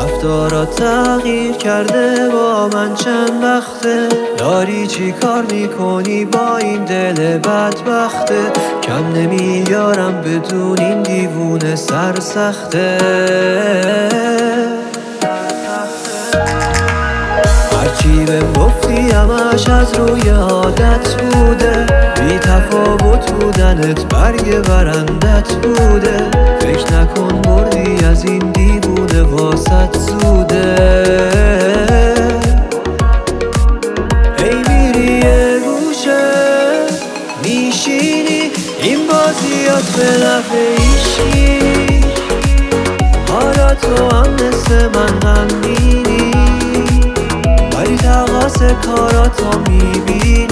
رفتارات تغییر کرده، با من چند وقته داری چی کار میکنی با این دل بدبخته؟ کم نمیارم بدون این دیوونه سرسخته. هرچی بهم گفتی همش از روی عادت بوده، بی تفاوت بودنت برگ برندت بوده. فکر نکن بردی از این دیوونه واسط زوده. هی میری یه گوشه میشینی، این بازیات به نفع هیچکی. حالا تو هم مثل من غمگینی، ولی تقاص کاراتو میبینی.